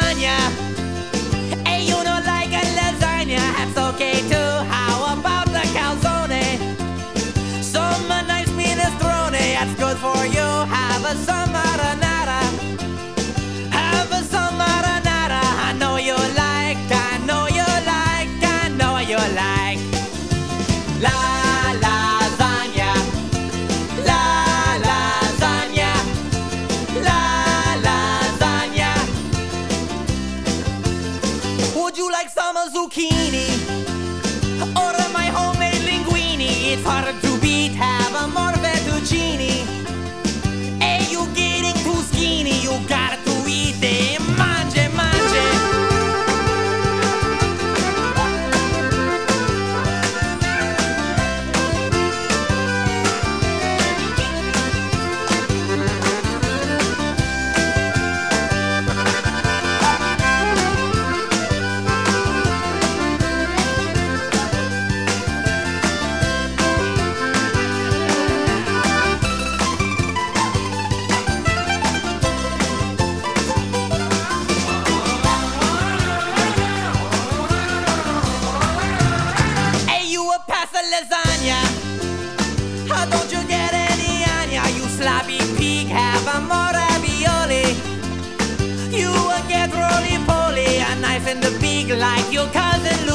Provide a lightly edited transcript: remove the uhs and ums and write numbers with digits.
lasagna. Hey, you don't like a lasagna? That's okay too. How about the calzone? Some nice minestrone, that's good for you. Have a some marinara. Have a some marinara. I know you like, I know you like, I know you like. La lasagna, la lasagna, la lasagna. Would you like some zucchini? Order my homemade linguine. It's hard to beat, have a more fettuccine. Hey, you getting too skinny, you got to eat it. Mangia, mangia. Lasagna, how don't you get any anya? You sloppy pig, have a more ravioli. You will get roly-poly, a knife in the beak like your cousin